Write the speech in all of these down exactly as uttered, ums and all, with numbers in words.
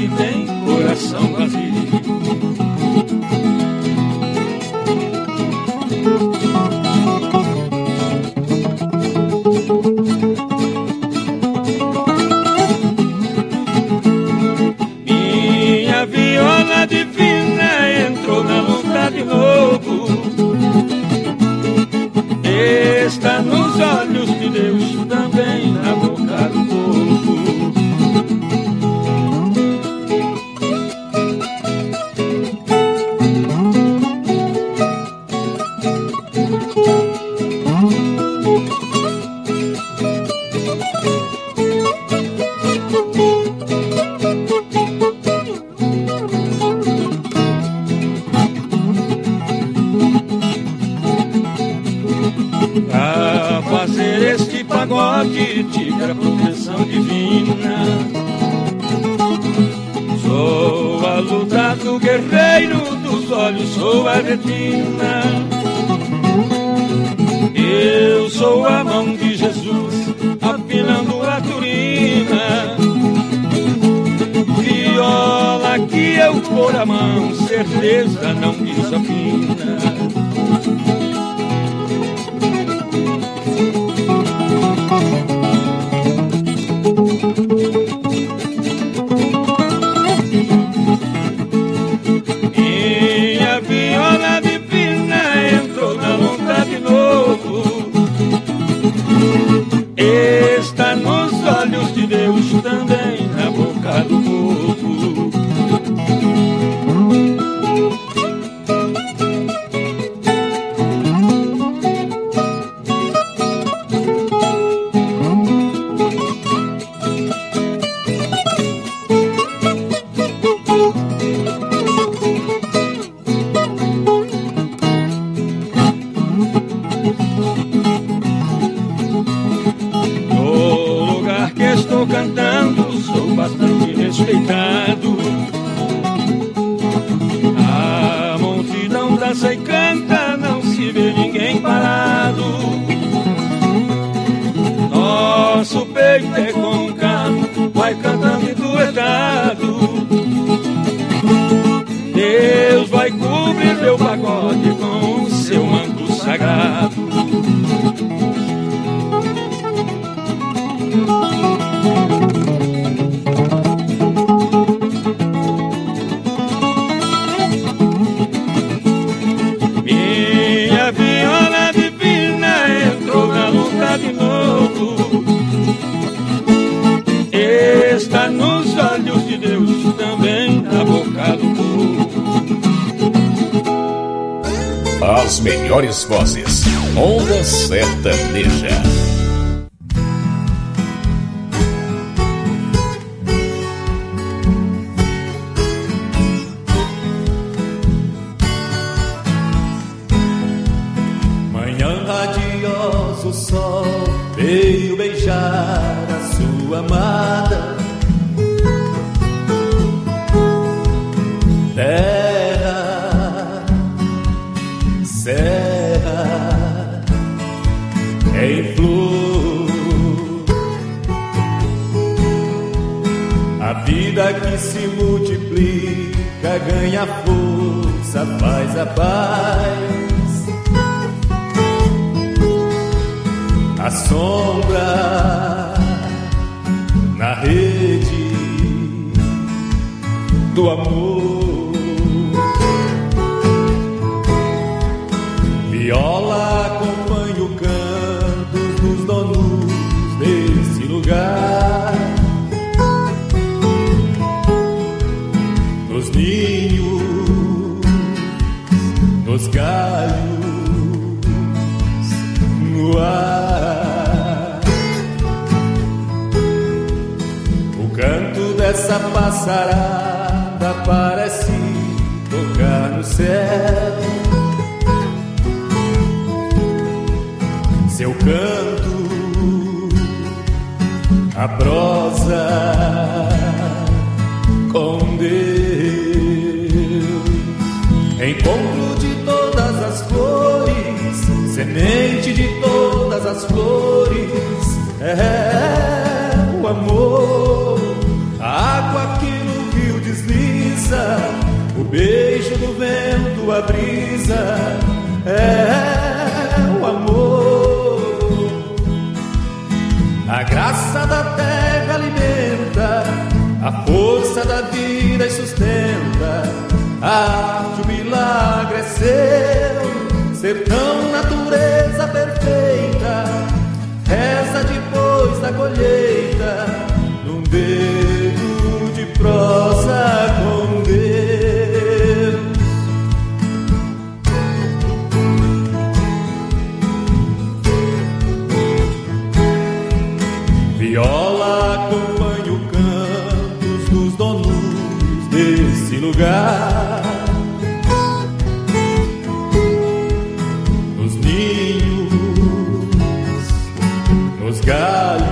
que tem coração vazio. Minha viola divina entrou na luta de novo. Está nos olhos de Deus, também na boca do povo. Pra fazer este pagode tive a proteção divina. Sou a luta do guerreiro, dos olhos sou a retina. Eu sou a mão de Jesus, afinando a turina. Viola que eu pôr a mão, certeza não desafina. Minha viola divina entrou na luta de novo. Está nos olhos de Deus, também na boca do povo. No lugar que estou cantando, sou bastante respeitado. A multidão dança e canta, não se vê ninguém parado. Nosso peito é côncavo, vai cantando enduretado. Deus vai cobrir meu pagode com o seu manto sagrado. Minha viola divina entrou na luta de novo. Está nos olhos de Deus, também na boca do povo. As melhores vozes, Onda Sertaneja. O sol veio beijar a sua amada. Terra, serra, em flor. A vida que se multiplica, ganha força, faz a paz. A sombra na rede do amor. Viola acompanha o canto dos donos desse lugar. Nos ninhos, nos galhos, no ar. Essa passarada parece tocar no céu. Seu canto, a prosa com Deus. Encontro de todas as flores, semente de todas as flores. É o amor. A água que no Rio beijo do vento, a brisa é o amor. A graça da terra alimenta, a força da vida e sustenta. A arte, o milagre é seu, sertão, natureza perfeita. Reza depois da colheita, num dedo de prosa com Deus. Viola acompanha o canto dos donos desse lugar. Nos ninhos, nos galhos,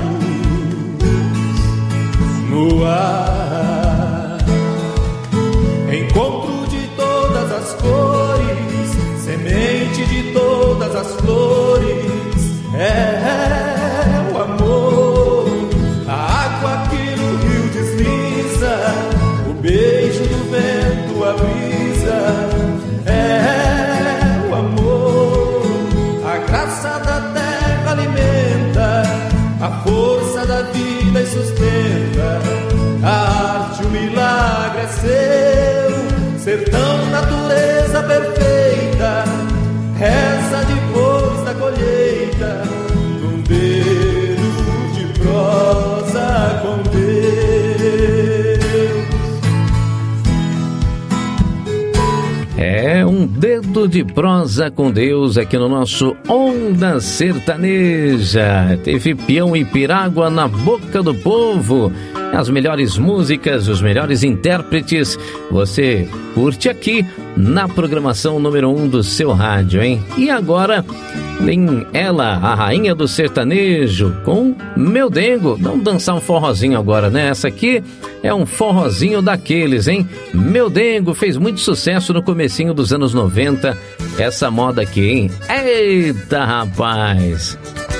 no ar. Encontro de todas as cores, semente de todas as flores. É o amor, a água que no rio desliza, o beijo do vento, a brisa. É o amor, a graça da terra alimenta, a força da vida e sustenta. A arte, o milagre é seu, sertão, natureza perfeita. Reza depois da colheita, num dedo de prosa com Deus. É um dedo de prosa com Deus aqui no nosso Onda Sertaneja. Teve peão e pirágua na boca do povo. As melhores músicas, os melhores intérpretes, você curte aqui na programação número um do seu rádio, hein? E agora vem ela, a rainha do sertanejo, com Meu Dengo. Vamos dançar um forrozinho agora, né? Essa aqui é um forrozinho daqueles, hein? Meu Dengo fez muito sucesso no comecinho dos anos noventa. Essa moda aqui, hein? Eita, rapaz!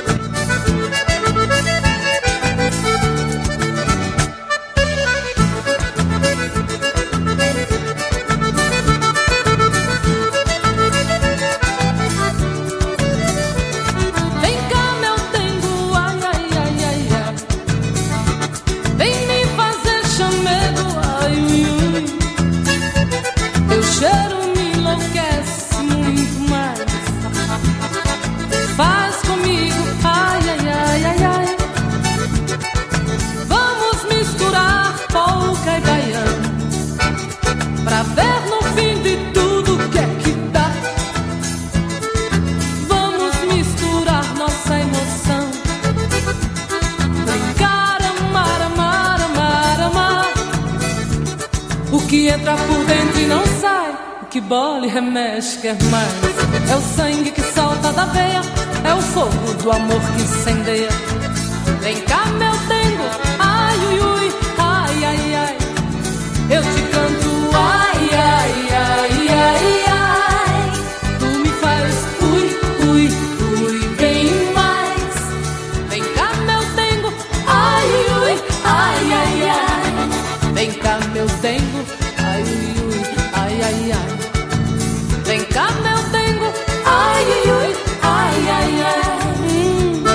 Entra por dentro e não sai, o que bola e remexe quer mais. É o sangue que solta da veia, é o fogo do amor que incendeia. Vem cá, meu dengo, ai, ui, ui, ai, ai, ai. Eu te canto, ai, ai, ai, ai, ai. Tu me faz, ui, ui, ui, bem mais. Vem cá, meu dengo, ai, ui, ui, ai, ai, ai. Vem cá, meu dengo, ai, ui, ui, ai, ai, ai. Vem cá, meu dengo, ai, ui, ui, ai, ai, ai. Hum.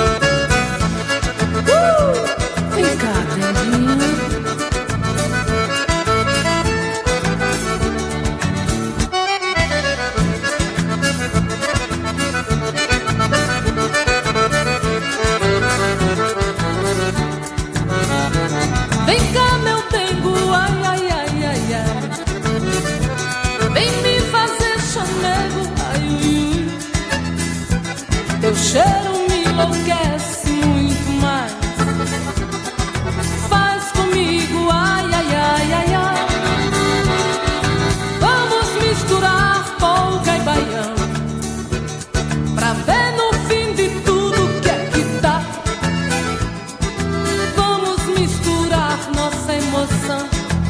Uh! Vem cá, denguinho. Vem cá, meu dengo, ai, ai, ai, ai, ai. Vem me fazer chamego, ai, ui, ui. Teu cheiro me enlouquece muito mais. Faz comigo, ai, ai, ai, ai, ai. Vamos misturar polca e baião, pra ver no fim de tudo que é que dá. Vamos misturar nossa emoção,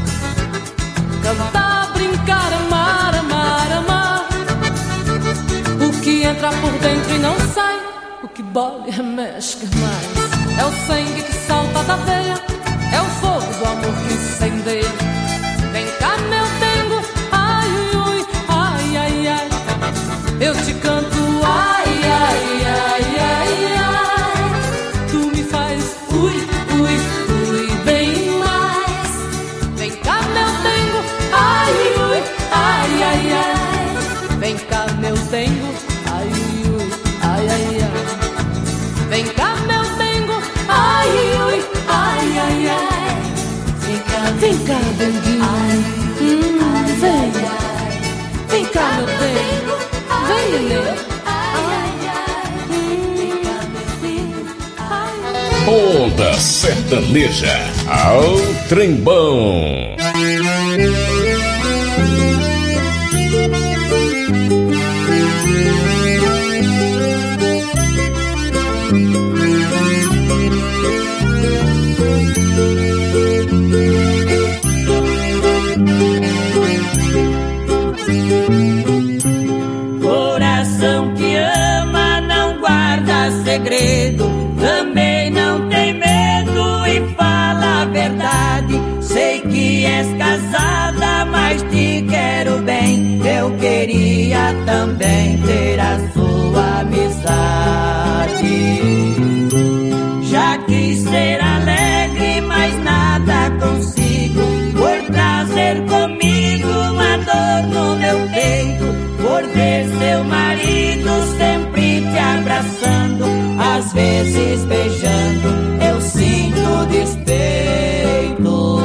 cantar, brincar, amar, amar, amar. O que entra por dentro e não sai, o que bola e remexe quer mais. É o sangue que salta da veia, é o fogo do amor que incendeia. Vem cá, meu dengo, ai, mais. Ui, ui, ui, vem mais. Vem cá, meu dengo, ai, ui, ai, ai, ai. Vem cá, meu dengo, ai, ui, ai, ai, ai. Vem cá, meu dengo, ai, ui, ai, ai, ai. Vem cá, vem cá, denguinho, hum, vem. Vem cá, meu dengo, vem, neném. Onda Sertaneja ao Trembão. Coração que ama não guarda segredo, também não tem medo e fala a verdade. Sei que és casada, mas te quero bem. Eu queria também ter a sua amizade. Já quis ser alegre, mas nada consigo, por trazer comigo uma dor no meu peito, por ver seu marido sempre te abraçando, às vezes beijando, eu sinto despeito.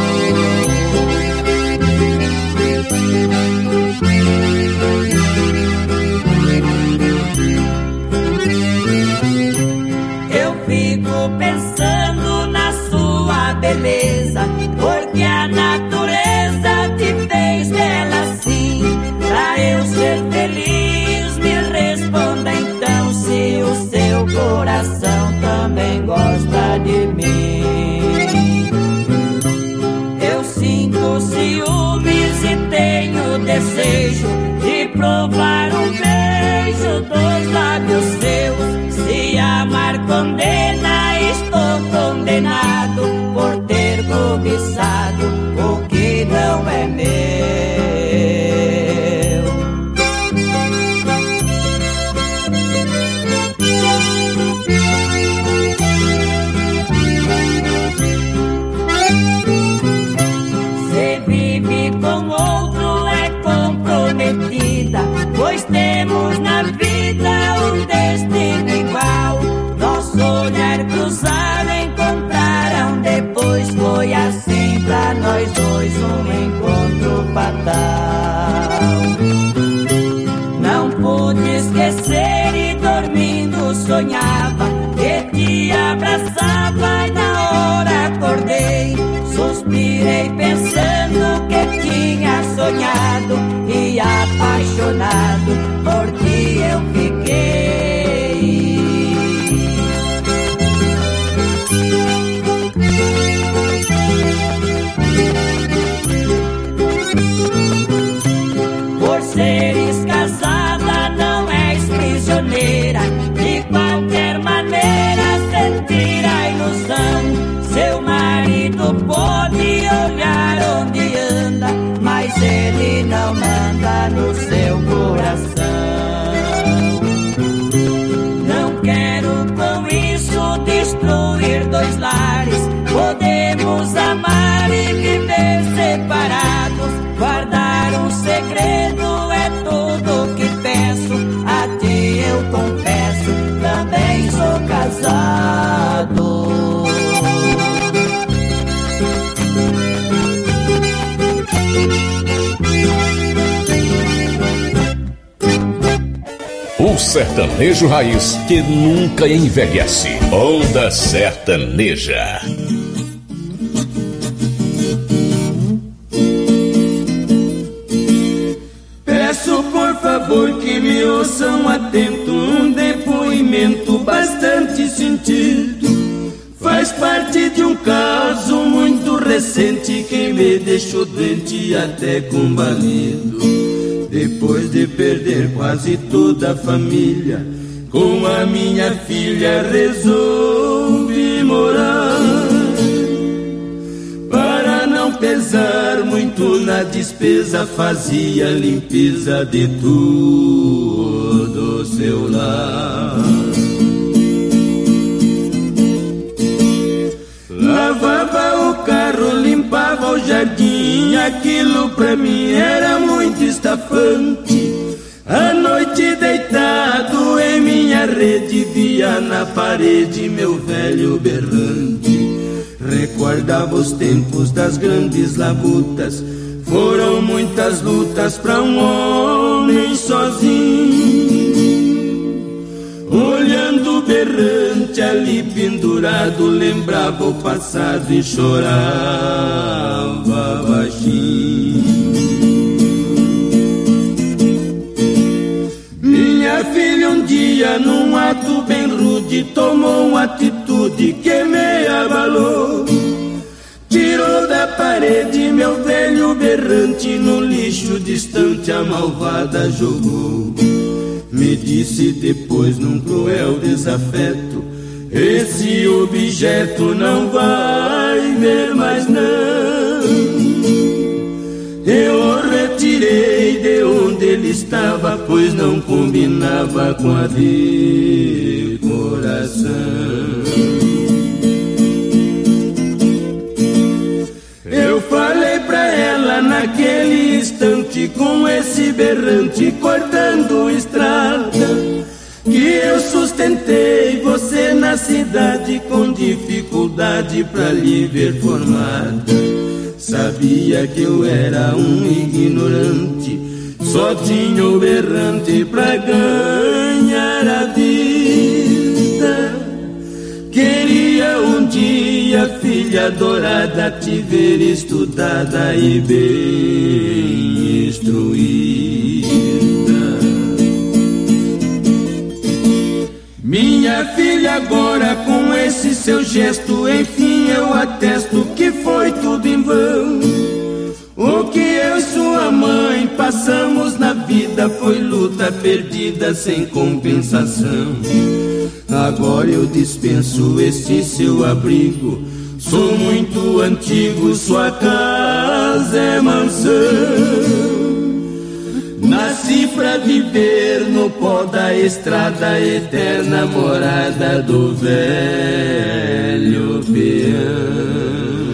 Eu fico pensando na sua beleza, porque a natureza te fez bela assim. Pra eu ser feliz, me responda então se o seu coração também gosta de mim. Eu sinto ciúmes e tenho desejo de provar um beijo dos lábios seus. Se amar condena, estou condenado por ter cobiçado o que não é meu. Pois temos na vida um destino igual. Nosso olhar cruzado encontraram depois. Foi assim pra nós dois um encontro fatal. Não pude esquecer e dormindo sonhava que te abraçava e na hora acordei. Suspirei pensando que tinha sonhado e apaixonado por ti eu fiquei. Por seres casada não és prisioneira, de qualquer maneira sentir a ilusão. Seu marido pode olhar onde anda, mas ele não manda no seu coração. Não quero com isso destruir dois lares. Podemos amar e viver separados. Guardar um segredo é tudo que peço. A ti eu confesso, também sou casado. O sertanejo raiz que nunca envelhece. Onda Sertaneja. Peço por favor que me ouçam atento um depoimento bastante sentido. Faz parte de um caso muito recente que me deixou doente e até combalido. Depois de perder quase toda a família, com a minha filha resolvi morar. Para não pesar muito na despesa, fazia limpeza de todo o seu lar. aquilo pra mim era muito estafante. À noite deitado em minha rede, via na parede meu velho berrante. Recordava os tempos das grandes labutas, foram muitas lutas pra um homem sozinho. Olhando o berrante ali pendurado, lembrava o passado e chorava baixinho. Minha filha um dia num ato bem rude tomou uma atitude que me abalou. Tirou da parede meu velho berrante, no lixo distante a malvada jogou. Me disse depois num cruel desafeto, esse objeto não vai ver mais não. Eu o retirei de onde ele estava, pois não combinava com a decoração. Eu falei pra ela naquele instante, com esse berrante cortando estrada, que eu sustentei você na cidade com dificuldade pra lhe ver formada. Sabia que eu era um ignorante, só tinha o berrante pra ganhar a vida. Queria um dia, filha adorada, te ver estudada e bem instruída. Minha filha agora com esse seu gesto, enfim eu atesto que foi tudo em vão. O que eu e sua mãe passamos na vida foi luta perdida sem compensação. Agora eu dispenso este seu abrigo, sou muito antigo, sua casa é mansão. Nasci pra viver no pó da estrada, eterna morada do velho peão.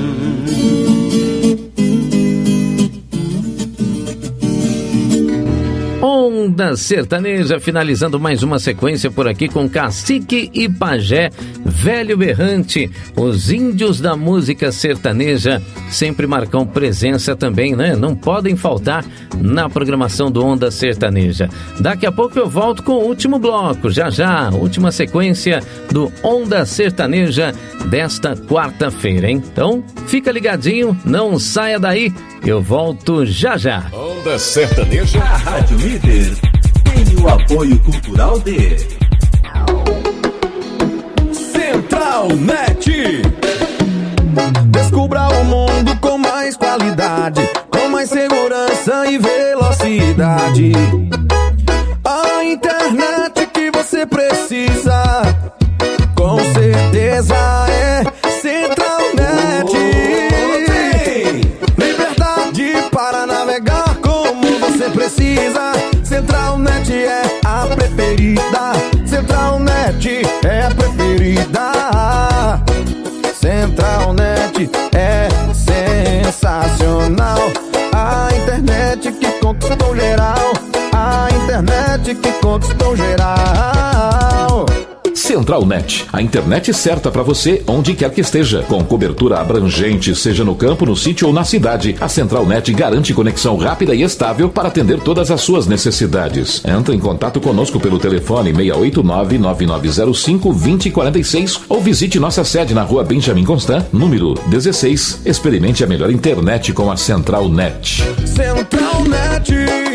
Onda Sertaneja, finalizando mais uma sequência por aqui com Cacique e Pajé, Velho Berrante. Os índios da música sertaneja sempre marcam presença também, né? Não podem faltar na programação do Onda Sertaneja. Daqui a pouco eu volto com o último bloco, já já, última sequência do Onda Sertaneja desta quarta-feira, hein? Então, fica ligadinho, não saia daí, eu volto já já. Onda Sertaneja, a Rádio Líder tem o apoio cultural de Central Net. Descubra o mundo com mais qualidade, com mais segurança e velocidade. A internet que você precisa, com certeza é Central Net. Liberdade para navegar como você precisa. Central Net é a preferida. Central Net é a preferida. Central Net é sensacional. A internet que conquistou geral. A internet que conquistou geral. Central Net, a internet certa para você onde quer que esteja, com cobertura abrangente, seja no campo, no sítio ou na cidade. A Central Net garante conexão rápida e estável para atender todas as suas necessidades. Entre em contato conosco pelo telefone seis oito nove, nove nove zero cinco, dois zero quatro seis ou visite nossa sede na rua Benjamin Constant, número dezesseis. Experimente a melhor internet com a Central Net. Central Net.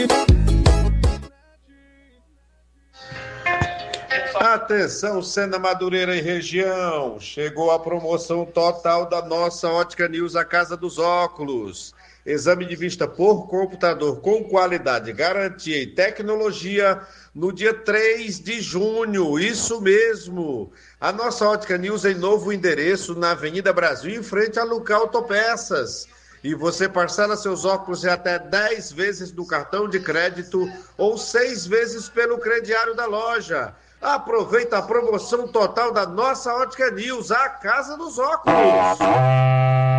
Atenção, Sena Madureira e região, chegou a promoção total da nossa Ótica News, a Casa dos Óculos. Exame de vista por computador com qualidade, garantia e tecnologia no dia três de junho, isso mesmo. A nossa Ótica News em novo endereço na Avenida Brasil, em frente a Luca Autopeças. E você parcela seus óculos em até dez vezes no cartão de crédito ou seis vezes pelo crediário da loja. Aproveita a promoção total da nossa Ótica News, a Casa dos Óculos.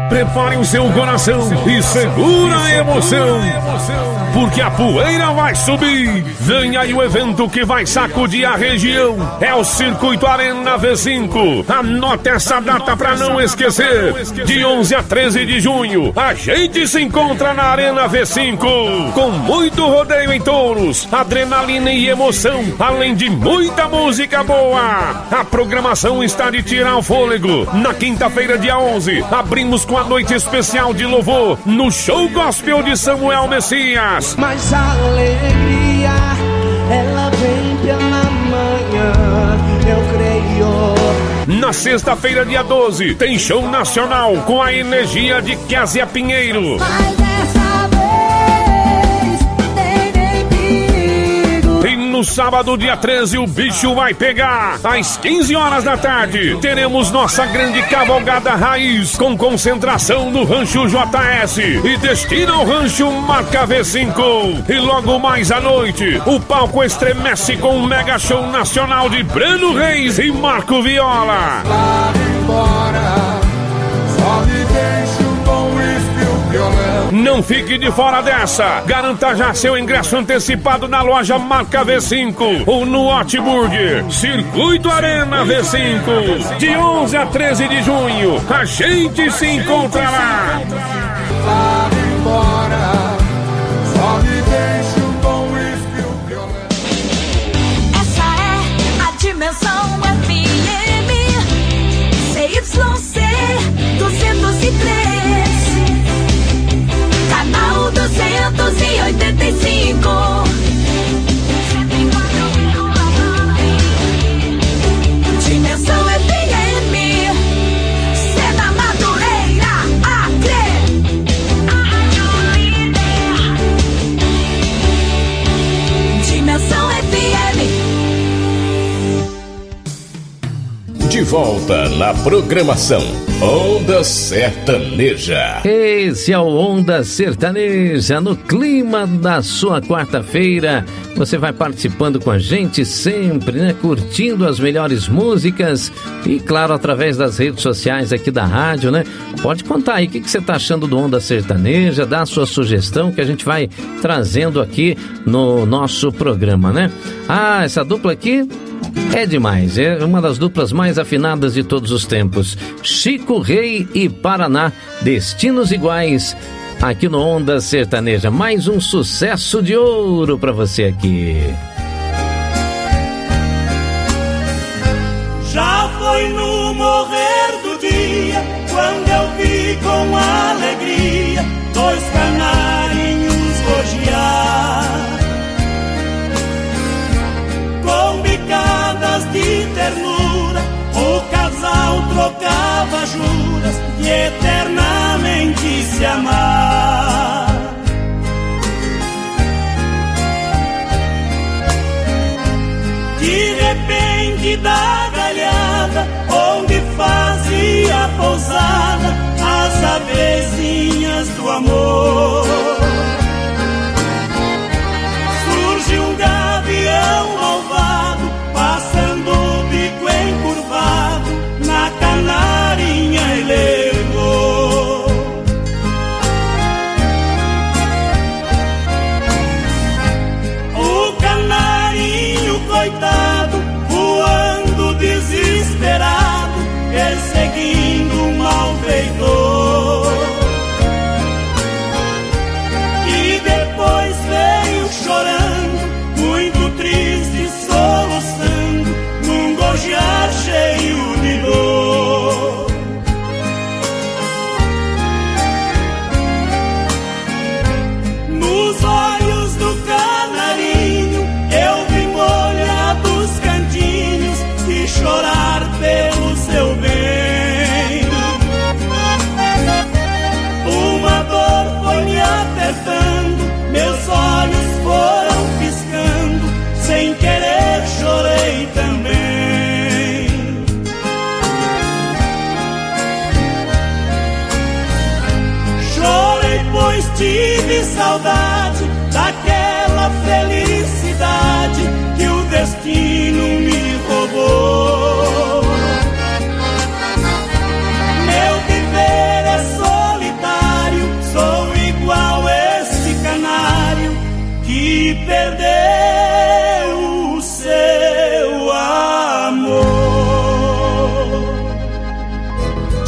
Prepare o seu coração e segura a emoção, porque a poeira vai subir. Vem aí o evento que vai sacudir a região. É o Circuito Arena V cinco. Anote essa data pra não esquecer. De onze a treze de junho, a gente se encontra na Arena V cinco, com muito rodeio em touros, adrenalina e emoção, além de muita música boa. A programação está de tirar o fôlego. Na quinta-feira, dia onze, abrimos com a noite especial de louvor no Show Gospel de Samuel Messias. Mas a alegria, ela vem pela manhã, eu creio. Na sexta-feira, dia doze, tem show nacional com a energia de Kézia Pinheiro. Mas dessa vez, tem nem perigo. E no sábado, dia treze, o bicho vai pegar. Às quinze horas da tarde, teremos nossa grande cavalgada raiz, com concentração no Rancho J S e destino ao Rancho Marca V cinco. E logo mais à noite, o palco estremece com um mega show nacional de Breno Reis e Marco Viola. Lá embora, só me deixo com whisky e violão. Não fique de fora dessa. Garanta já seu ingresso antecipado na loja Marca V cinco ou no Hot Burger. Circuito Arena V cinco. De onze a treze de junho, a gente se encontra lá. Lá embora, só me deixo com whisky e violão. Essa é a Dimensão F M C Y C duzentos e três, canal duzentos e oitenta e cinco. Dimensão F M, Cena Madureira, Acre, a rádio líder. Dimensão F M. De volta na programação Onda Sertaneja. Esse é o Onda Sertaneja, no clima da sua quarta-feira. Você vai participando com a gente sempre, né? Curtindo as melhores músicas e, claro, através das redes sociais aqui da rádio, né? Pode contar aí o que, que você tá achando do Onda Sertaneja, dá a sua sugestão que a gente vai trazendo aqui no nosso programa, né? Ah, essa dupla aqui é demais, é uma das duplas mais afinadas de todos os tempos. Chico Rei e Paraná, destinos iguais, aqui no Onda Sertaneja. Mais um sucesso de ouro pra você aqui. Já foi no morrer do dia, quando eu vi com alegria dois canarinhos rogear, com bicadas de ternura, o casal trocava juras de eternamente se amar. De repente da galhada, onde fazia pousada as avezinhas do amor, surge um gavião malvado, passando o bico encurvado, na canarinha ele levou. O canarinho coitado, voando desesperado, perseguindo o malfeitor. E depois veio chorando, muito triste, soluçando, num gojear cheio de dor. Nos olhos do canarinho eu vi molhados cantinhos e chorar pelo seu bem. Uma dor foi me apertando, meus olhos foram piscando, sem querer chorei também. Chorei pois tive saudade daquela felicidade que o destino me roubou. Meu viver é só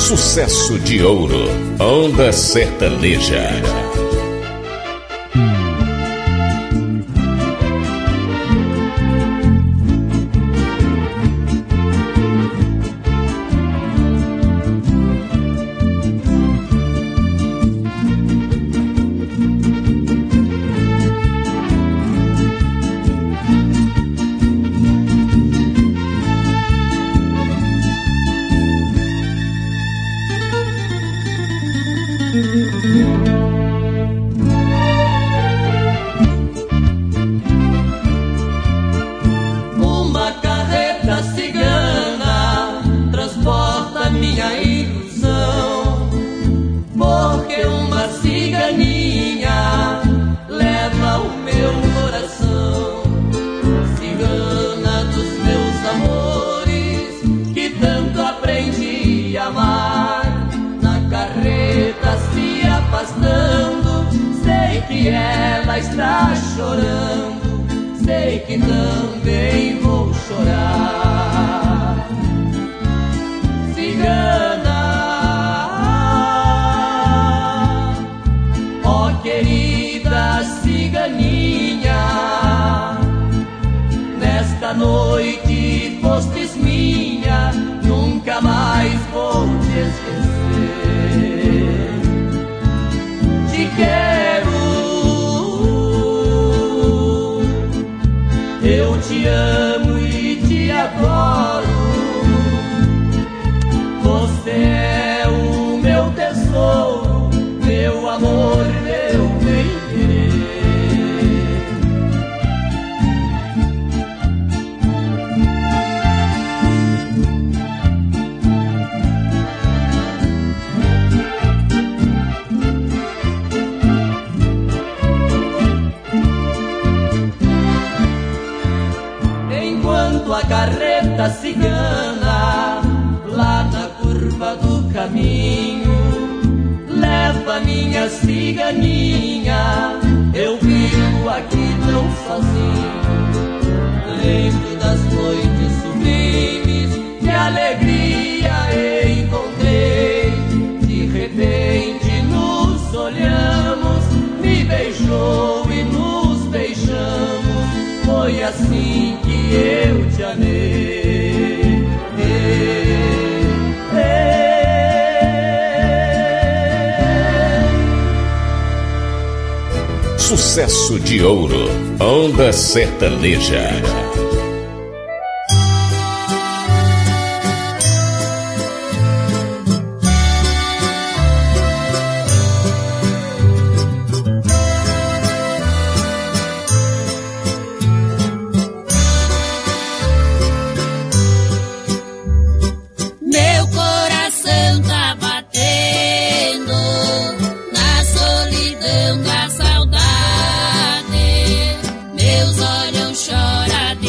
Sucesso de ouro. Onda Sertaneja. Uma carreta cigana transporta minha ilusão, porque uma ciganinha leva o meu coração. Cigana dos meus amores, que tanto aprendi a amar, na carreta se afastando, sei que ela está chorando, sei que também vou chorar. Cigana, ó querida ciganinha, nesta noite fostes minha, nunca mais vou te esquecer. Te quero, eu te amo e te adoro. Você é o meu tesouro, meu amor, meu bem-querer. Enquanto a carreta cigana, lá na curva do caminho, leva minha ciganinha, eu vivo aqui tão sozinho. Lembro das noites sublimes, que alegria encontrei. De repente nos olhamos, me beijou e nos beijamos. Foi assim que eu te amei. Ei, ei. Sucesso de ouro. Onda Sertaneja. Meu coração tá batendo na solidão da saudade. Meus olhos choram de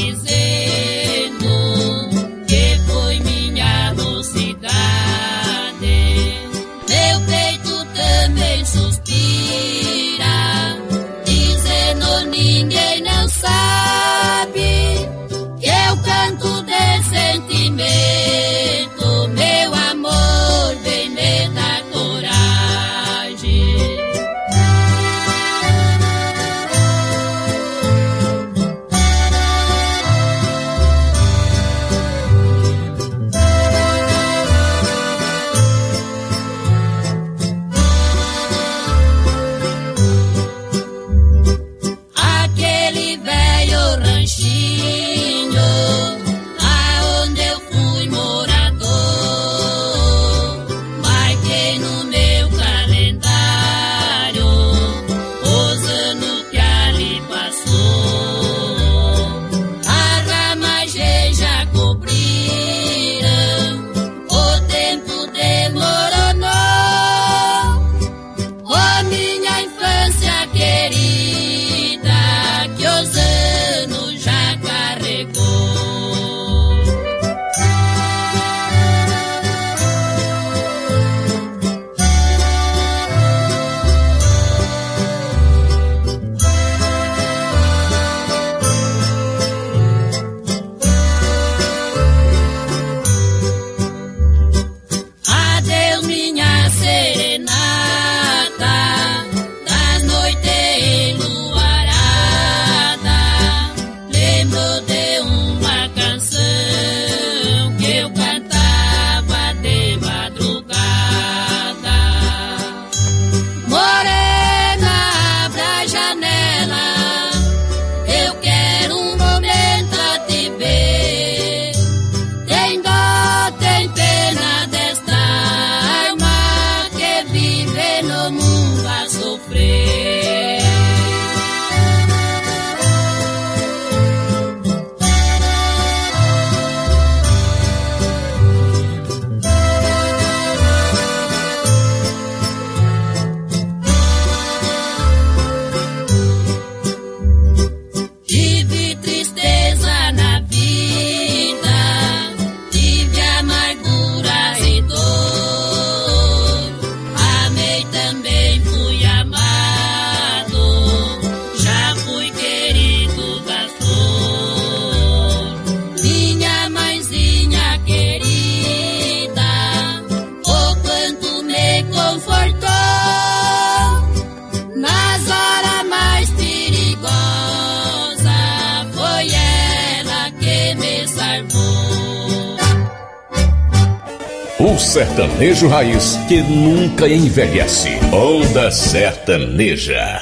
sofrer. Tive tristeza na vida, tive amarguras e dor. Amei também, fui amado, já fui querido da flor. Minha mãezinha querida, oh quanto me confortou nas horas mais perigosas, foi ela que me salvou. O sertanejo raiz que nunca envelhece. Onda Sertaneja.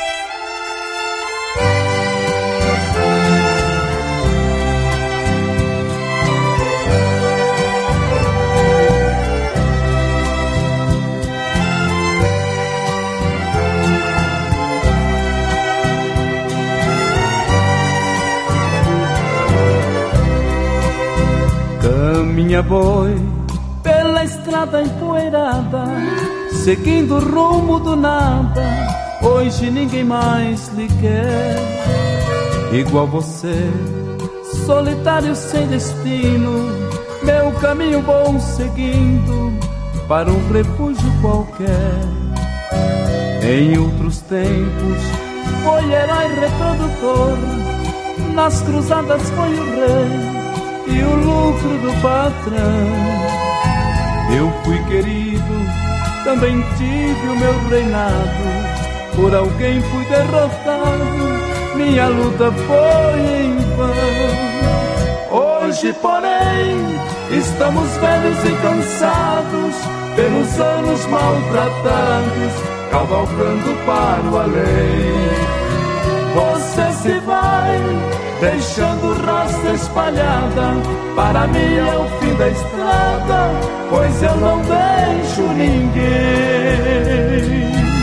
Caminha boi pela estrada empoeirada, seguindo o rumo do nada. Hoje ninguém mais lhe quer, igual você, solitário sem destino. Meu caminho vou seguindo para um refúgio qualquer. Em outros tempos foi herói reprodutor, nas cruzadas foi o rei e o lucro do patrão. Eu fui querido, também tive o meu reinado, por alguém fui derrotado, minha luta foi em vão. Hoje, porém, estamos velhos e cansados, pelos anos maltratados, cavalgando para o além. Você se vai, deixando rastro espalhada, para mim é o fim da estrada, pois eu não deixo ninguém.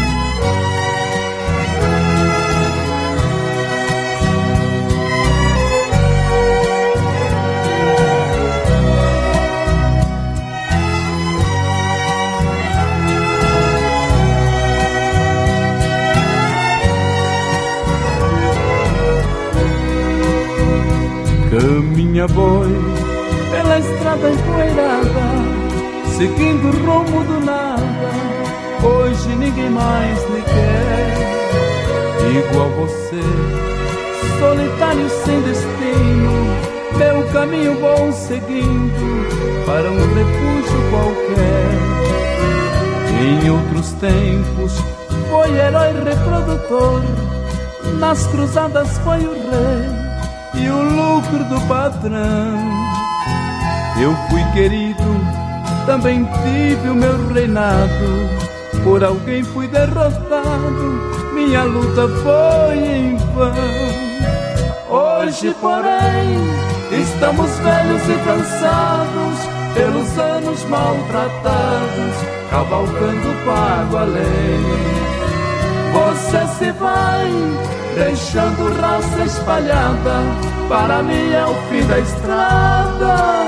Caminha boi pela estrada empoeirada, seguindo o rumo do nada. Hoje ninguém mais lhe quer, igual você, solitário sem destino. Meu caminho vou seguindo para um refúgio qualquer. Em outros tempos foi herói reprodutor, nas cruzadas foi o rei e o lucro do patrão. Eu fui querido, também tive o meu reinado, por alguém fui derrotado, minha luta foi em vão. Hoje, porém, estamos velhos e cansados, pelos anos maltratados, cavalgando para o além. Você se vai, deixando raça espalhada, para mim é o fim da estrada,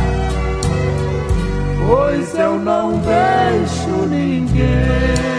pois eu não deixo ninguém.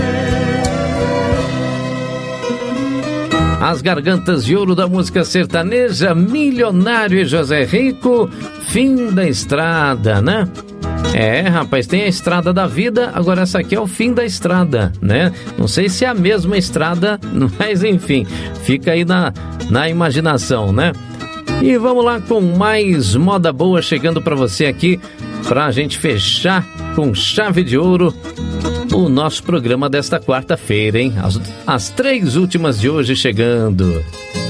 As gargantas de ouro da música sertaneja, Milionário e José Rico, fim da estrada, né? É, rapaz, tem a estrada da vida, agora essa aqui é o fim da estrada, né? Não sei se é a mesma estrada, mas enfim, fica aí na, na imaginação, né? E vamos lá com mais moda boa chegando pra você aqui, pra gente fechar com chave de ouro o nosso programa desta quarta-feira, hein? As, as três últimas de hoje chegando.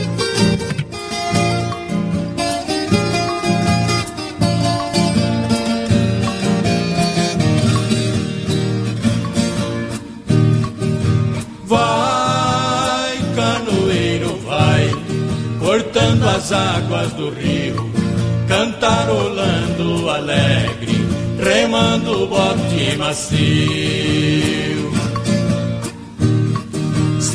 Cortando as águas do rio, cantarolando alegre, remando o bote macio.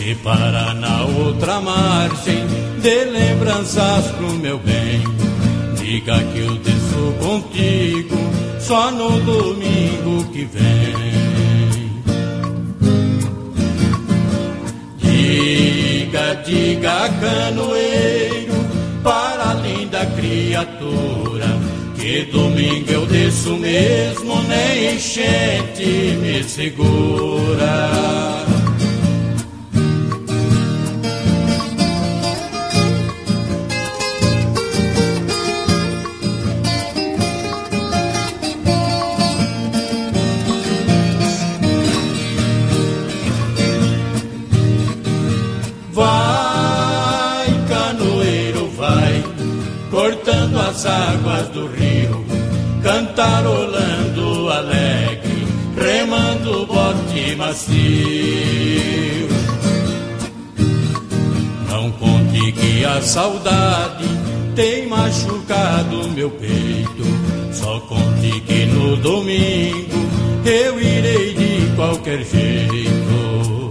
se para na outra margem, dê lembranças pro meu bem. Diga que eu desço contigo só no domingo que vem. Diga, diga, canoeiro, para a linda criatura, que domingo eu desço mesmo, nem enchente me segura. Cortando as águas do rio, cantarolando alegre, remando o bote macio. Não conte que a saudade tem machucado meu peito, só conte que no domingo eu irei de qualquer jeito.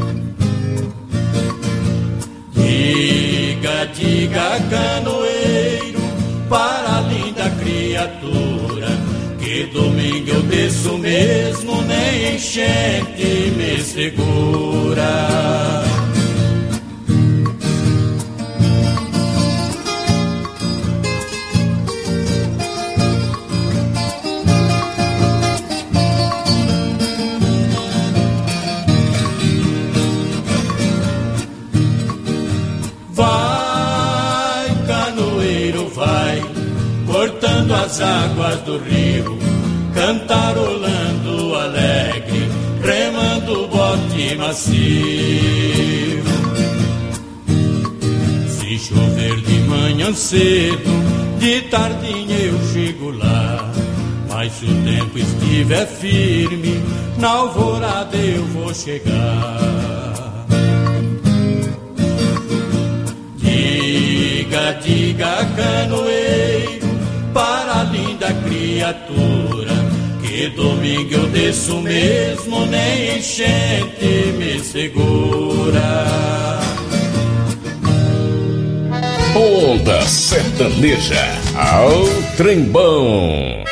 Diga, diga, canoeiro, para a linda criatura, que domingo eu desço mesmo, nem enchente me segura. Cortando as águas do rio, cantarolando alegre, remando o bote macio. Se chover de manhã cedo, de tardinha eu chego lá, mas se o tempo estiver firme, na alvorada eu vou chegar. Diga, diga, canoeiro, para a linda criatura, que domingo eu desço mesmo, nem enchente me segura. Onda Sertaneja, ao trembão.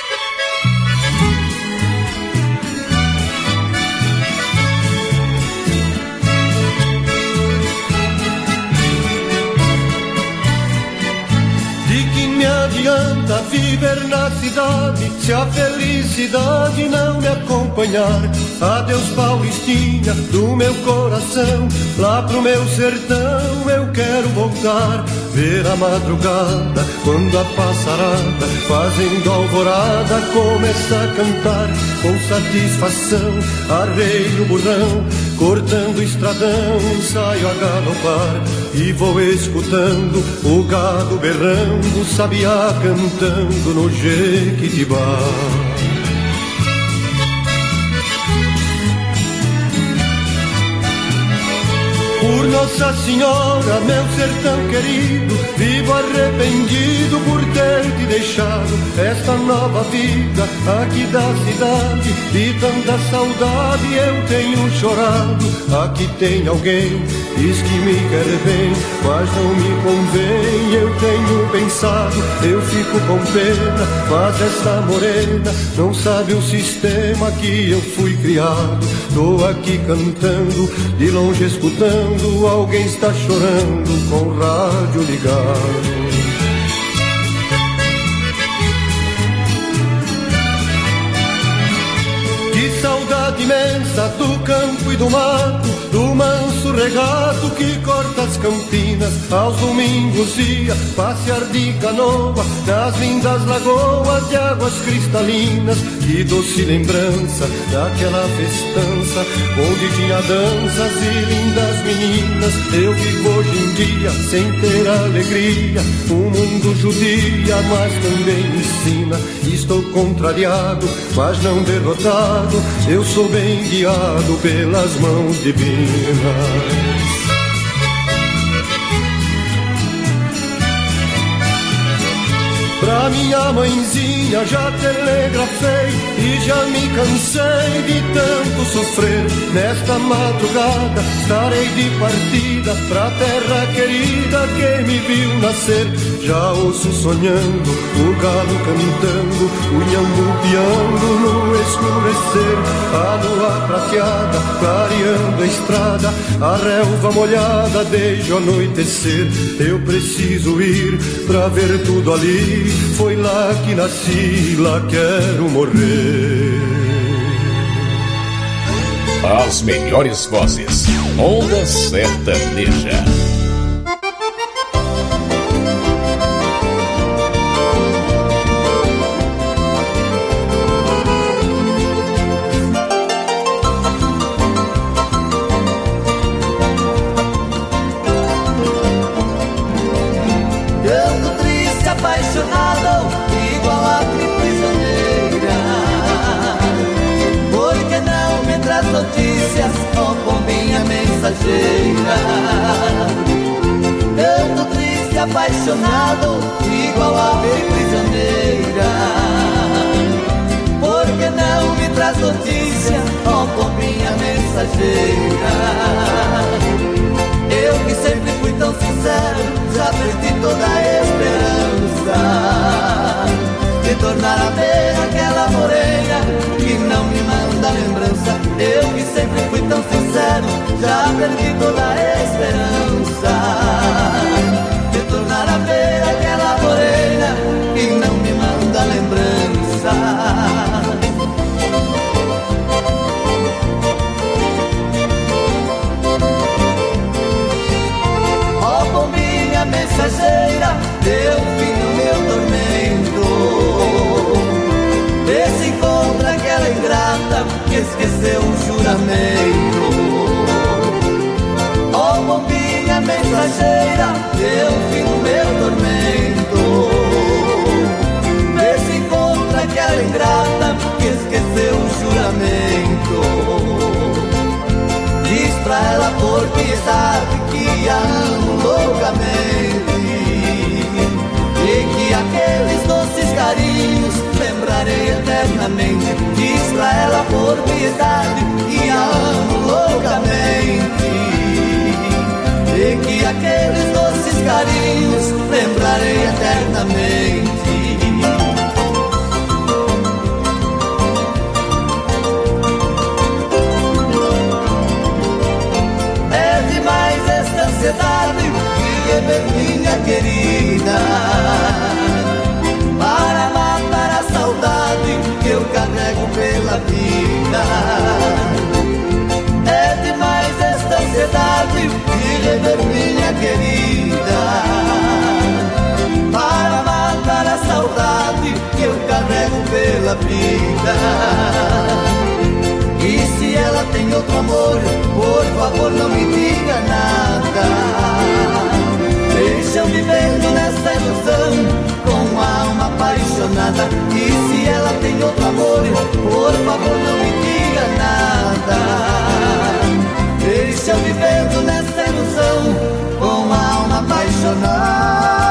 Adianta viver na cidade se a felicidade não me acompanhar. Adeus, Paulistinha do meu coração, lá pro meu sertão eu quero voltar. Ver a madrugada quando a passarada, fazendo alvorada, começa a cantar com satisfação. Arreio o burrão, cortando o estradão, saio a galopar e vou escutando o gado berrando, sabiá cantando no Jequitibá. Por Nossa Senhora, meu sertão querido, vivo arrependido por ter te deixado. Esta nova vida aqui da cidade, e tanta saudade eu tenho chorado. Aqui tem alguém, diz que me quer bem, mas não me convém. Eu tenho pensado, eu fico com pena, mas esta morena não sabe o sistema que eu fui criado. Tô aqui cantando, de longe escutando, alguém está chorando com o rádio ligado. Que saudade imensa do campo e do mato, do manso regato que corta as campinas. Aos domingos ia passear de canoa nas lindas lagoas de águas cristalinas. Que doce lembrança daquela festança onde tinha danças e lindas meninas. Eu vivo hoje em dia sem ter alegria, o mundo judia, mas também me ensina. Estou contrariado, mas não derrotado, eu sou bem guiado pelas mãos divinas. Pra minha mãezinha já telegrafei e já me cansei de tanto sofrer. Nesta madrugada estarei de partida pra terra querida que me viu nascer. Já ouço sonhando, o galo cantando, o nhambu piando no escurecer. A lua prateada clareando a estrada, a relva molhada desde o anoitecer. Eu preciso ir pra ver tudo ali, foi lá que nasci, lá quero morrer. As melhores vozes, Onda Sertaneja. Notícias, oh pombinha mensageira. Eu tô triste, apaixonado, igual ave prisioneira. Por que não me traz notícias, oh pombinha mensageira? Eu que sempre fui tão sincero, já perdi toda a esperança de tornar a ver aquela morena que não me manda lembrança. Eu que sempre fui tão sincero, já perdi toda a esperança de tornar a ver aquela morena que não me manda lembrança. Ó pombinha mensageira, deu fim no meu tormento. Vê se encontra aquela ingrata que esqueceu um juramento. Ó pombinha mensageira, deu fim no meu tormento. Vê se encontra aquela ingrata que esqueceu um juramento. Diz pra ela por piedade que a amo loucamente e que aqueles doces carinhos lembrarei eternamente. Diz pra ela por piedade que a amo loucamente e que aqueles doces carinhos lembrarei eternamente. É demais esta ansiedade que rever minha querida, para matar a saudade que eu carrego pela vida. É demais esta ansiedade de rever minha querida, para matar a saudade que eu carrego pela vida. E se ela tem outro amor, por favor não me diga nada. Deixa eu vivendo nessa ilusão com a alma apaixonada. E se ela tem outro amor, por favor não me diga nada. Deixa eu vivendo nessa ilusão com a alma apaixonada.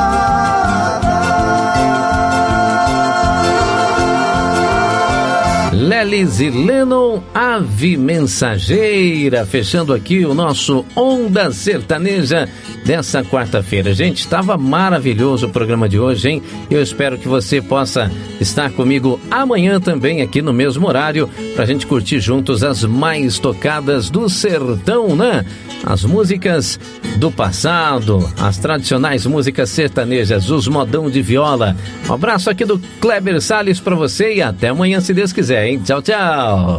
Lelis e Lennon, Ave Mensageira, fechando aqui o nosso Onda Sertaneja dessa quarta-feira. Gente, estava maravilhoso o programa de hoje, hein? Eu espero que você possa estar comigo amanhã também aqui no mesmo horário, pra gente curtir juntos as mais tocadas do sertão, né? As músicas do passado, as tradicionais músicas sertanejas, os modão de viola. Um abraço aqui do Kleber Salles pra você e até amanhã, se Deus quiser, hein? Tchau, tchau!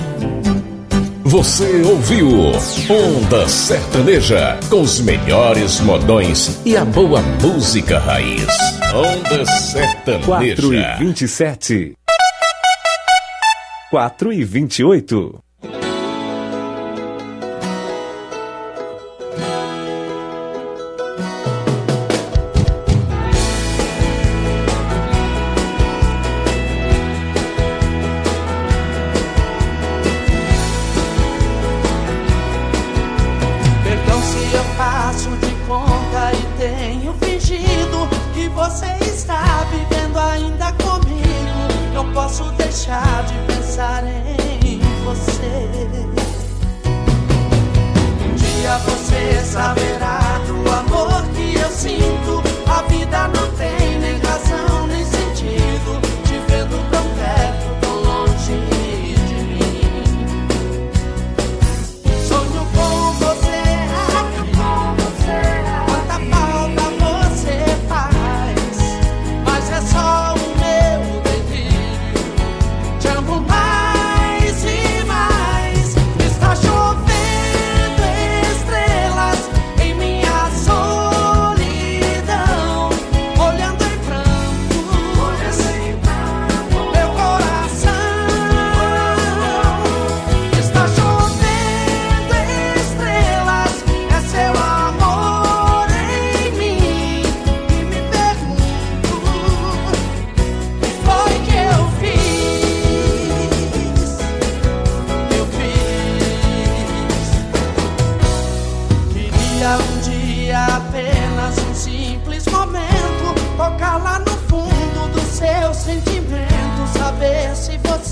Você ouviu Onda Sertaneja, com os melhores modões e a boa música raiz. Onda Sertaneja. quatro e vinte e sete. quatro e vinte e oito. Você está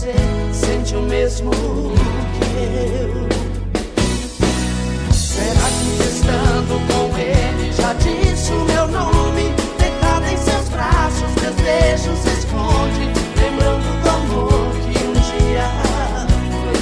você sente o mesmo que eu? Será que estando com ele já disse o meu nome? Deitada em seus braços, meus beijos esconde, lembrando do amor que um dia foi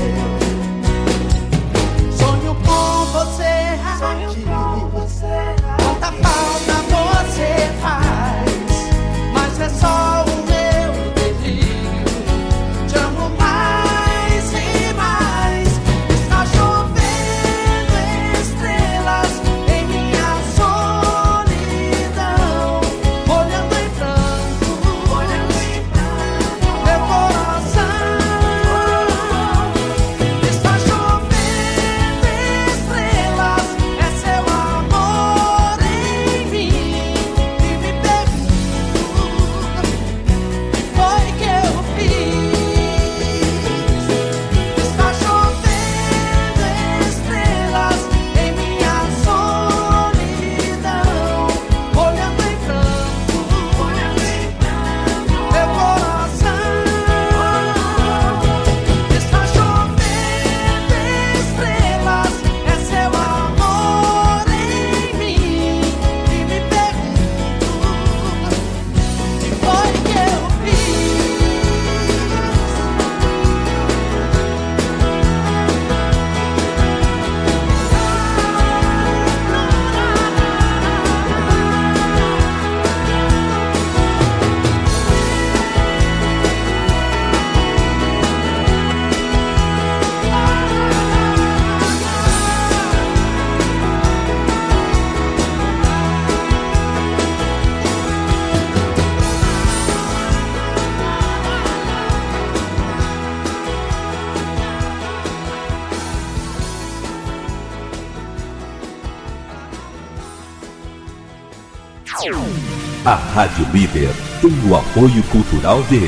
seu. Sonho com você, sonho com você. Quanta falta você faz, mas é só o meu delírio. Te amo mais e mais. Está chovendo estrelas em minha solidão, molhando em branco, molhando em branco meu coração. Está chovendo estrelas, é seu amor em mim. E me pergunto, que foi que eu fiz? Está chovendo estrelas em minha solidão, molhando em branco, molhando em branco meu coração. Está chovendo estrelas, é seu amor em mim. E me pergunto, que foi que eu fiz? A Rádio Líder tem o apoio cultural de...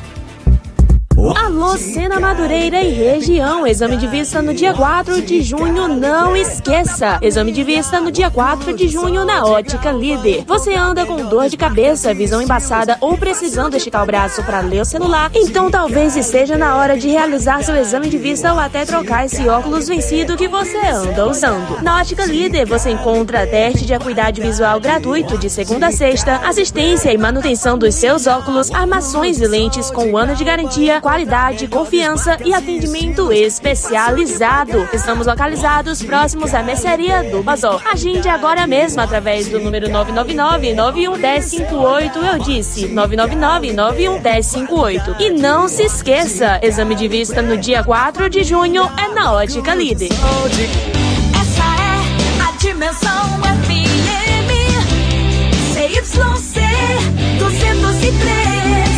Alô, Sena Madureira e região. Exame de vista no dia quatro de junho, não esqueça. Exame de vista no dia quatro de junho na Ótica Líder. Você anda com dor de cabeça, visão embaçada ou precisando esticar o braço para ler o celular? Então talvez esteja na hora de realizar seu exame de vista ou até trocar esse óculos vencido que você anda usando. Na Ótica Líder você encontra teste de acuidade visual gratuito de segunda a sexta, assistência e manutenção dos seus óculos, armações e lentes com um ano de garantia, qualidade, confiança e atendimento especializado. Estamos localizados próximos à mercearia do Bazol. Agende agora mesmo através do número nove nove nove, nove um um zero cinco oito. Eu disse nove nove nove, nove um um zero cinco oito. E não se esqueça, exame de vista no dia quatro de junho é na Ótica Líder. Essa é a Dimensão F M C Y C duzentos e três,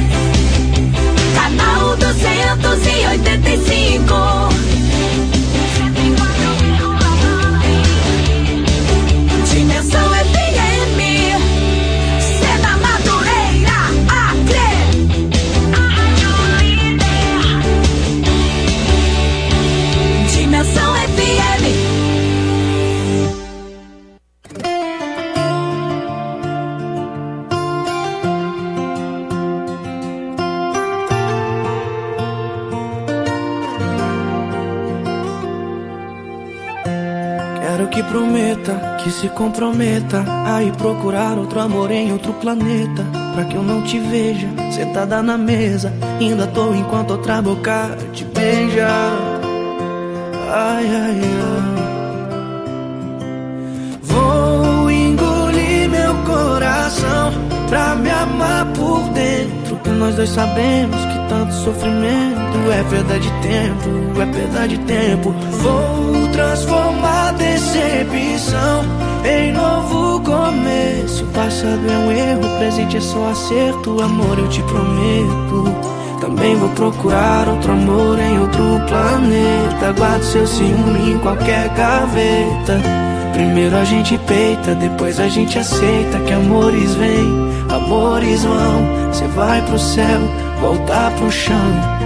canal duzentos e oitenta e cinco. Dimensão F M, Sena Madureira, Acre. Dimensão F M. Quero que prometa, que se comprometa a ir procurar outro amor em outro planeta. Pra que eu não te veja sentada na mesa, ainda à toa enquanto outra boca te beija. Ai, ai, ai. Vou engolir meu coração pra me amar por dentro, que nós dois sabemos que tanto sofrimento é perda de tempo, é perda de tempo. Vou transformar decepção em novo começo. O passado é um erro, o presente é só acerto. Amor, eu te prometo, também vou procurar outro amor em outro planeta. Guardo seu ciúme em qualquer gaveta. Primeiro a gente peita, depois a gente aceita que amores vêm, amores vão. Cê vai pro céu, voltar pro chão.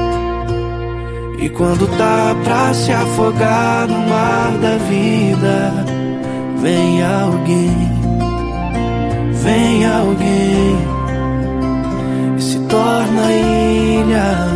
E quando tá pra se afogar no mar da vida, vem alguém, vem alguém e se torna ilha.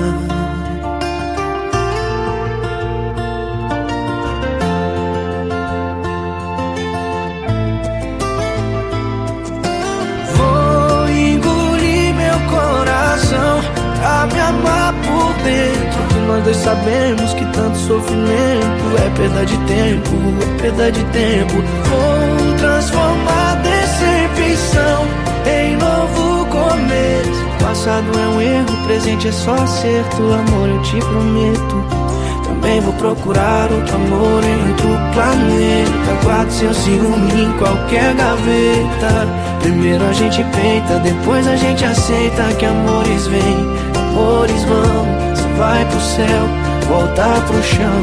Vou engolir meu coração pra me amar por dentro, que nós dois sabemos que tanto sofrimento é perda de tempo, é perda de tempo. Vou transformar decepção em novo começo. Passado é um erro, presente é só acerto. Amor, eu te prometo, também vou procurar outro amor em outro planeta. Guarde seu ciúme em qualquer gaveta. Primeiro a gente peita, depois a gente aceita que amores vêm, amores vão. Você vai pro céu, volta pro chão.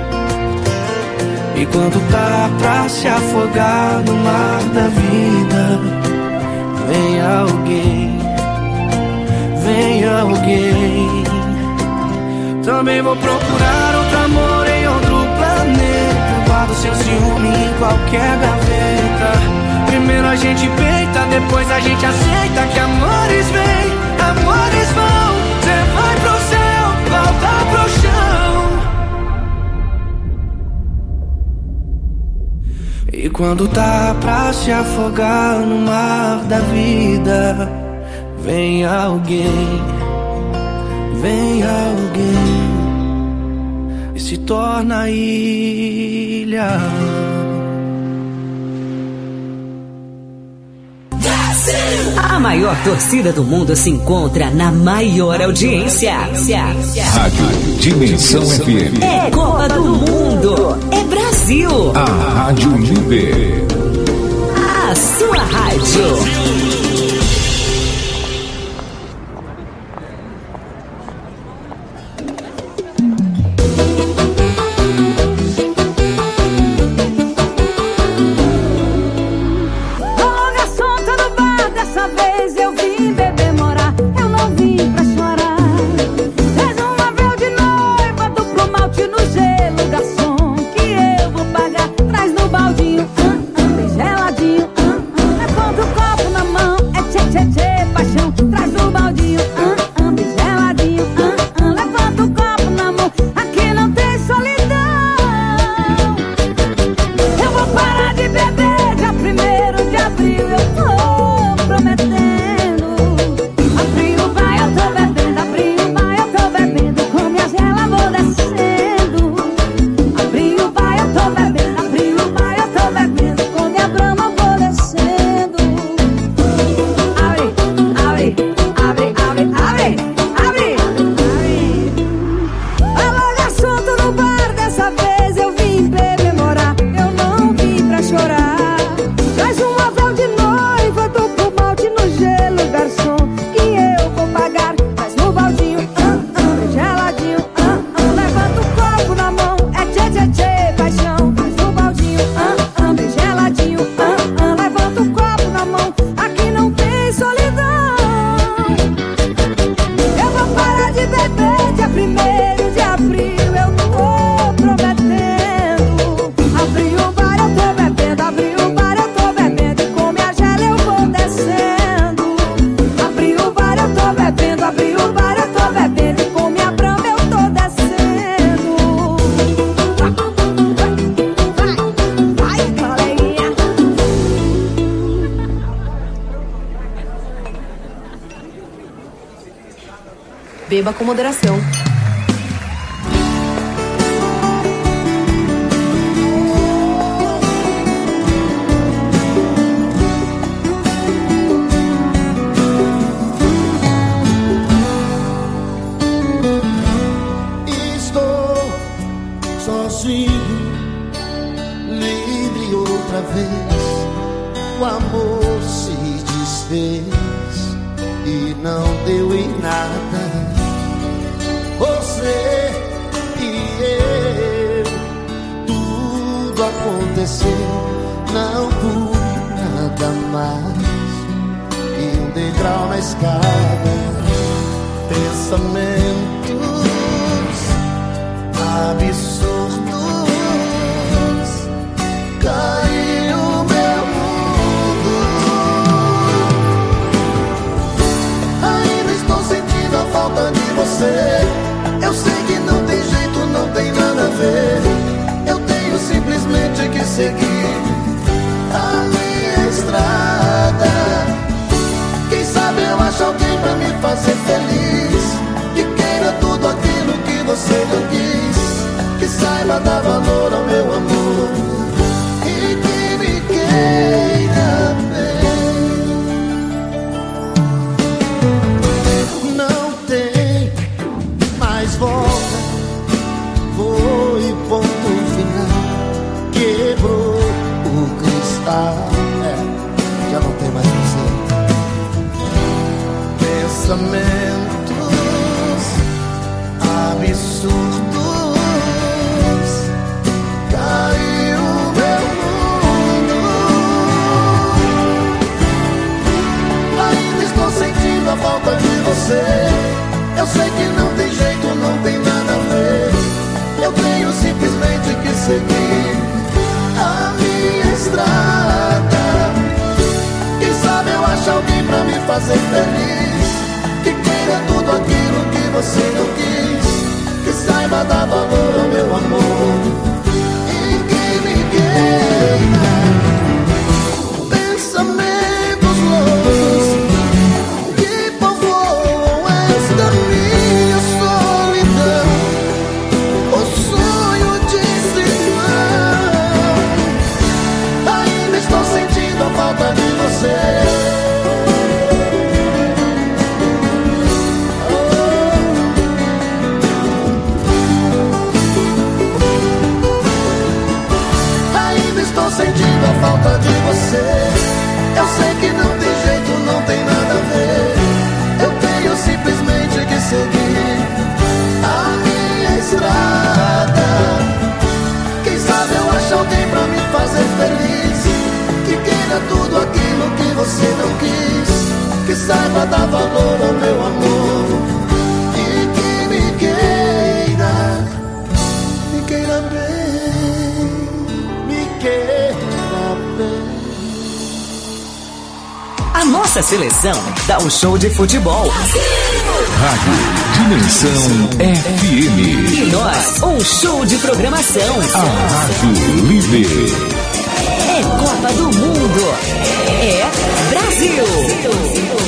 E quando tá pra se afogar no mar da vida, vem alguém, vem alguém. Também vou procurar outro amor em outro planeta. Guardo seu ciúme em qualquer gaveta. Primeiro a gente peita, depois a gente aceita que amores vêm, amores vão. Cê vai pro céu, volta pro chão. E quando tá pra se afogar no mar da vida, vem alguém, vem alguém e se torna ilha. A maior torcida do mundo se encontra na maior audiência. Rádio Dimensão F M. É Copa do Mundo. É Brasil. A Rádio Líder. A sua rádio. Beba com moderação. Estou sozinho, livre outra vez. O amor se desfez e não deu em nada. Você e eu, tudo aconteceu, não por nada mais que um degrau na escada. Pensamentos absurdos, caiu meu mundo. Ainda estou sentindo a falta de você. fazer feliz, que queira tudo aquilo que você não quis, que saiba dar valor ao meu amor e que me queira bem. Não tem mais volta, foi ponto final, quebrou o cristal, é, já não tem mais você. Pensamentos absurdos, caiu meu mundo. Ainda estou sentindo a falta de você. Eu sei que não tem jeito, não tem nada a ver. Eu tenho simplesmente que seguir a minha estrada. Quem sabe eu acho alguém pra me fazer feliz, que queira tudo aquilo que você não quis, que saiba dar valor ao meu amor e que me queira. Pensamentos loucos que povoam esta minha solidão, o sonho de irmão. Ainda estou sentindo a falta de você. Sentindo a falta de você. Eu sei que não tem jeito, não tem nada a ver. Eu tenho simplesmente que seguir a minha estrada. Quem sabe eu acho alguém pra me fazer feliz, que queira tudo aquilo que você não quis, que saiba dar valor ao meu amor e que me queira, me queira bem, me queira. A nossa seleção dá um show de futebol. Rádio Dimensão F M. E nós, um show de programação. A Rádio Líder. É Copa do Mundo. É Brasil.